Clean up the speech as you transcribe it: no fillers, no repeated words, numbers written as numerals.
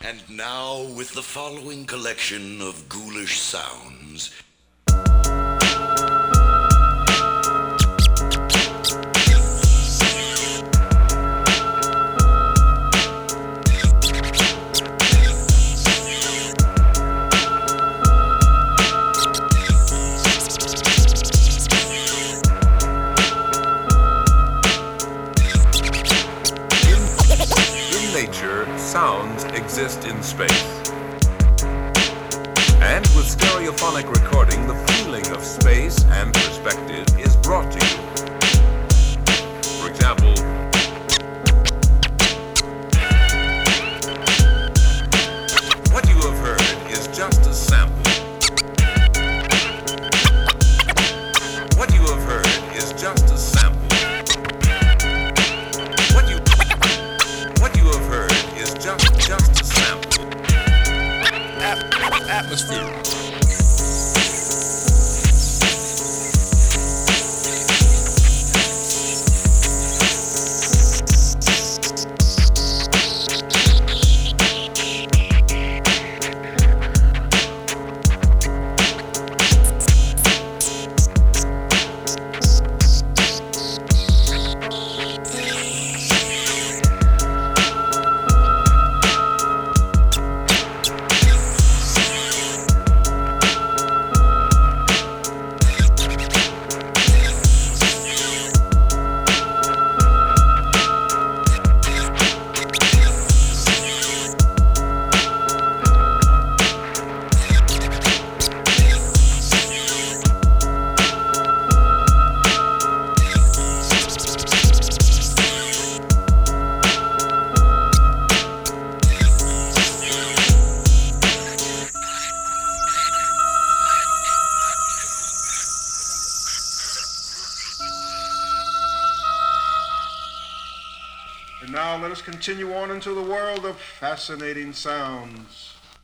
And now, with the following collection of ghoulish sounds. Sounds exist in space. And with stereophonic recording, the feeling of space and perspective is brought to you. For example, what you have heard is just a sample. What you have heard is just a sample. What you have heard is just a sample. Atmosphere. And now let us continue on into the world of fascinating sounds.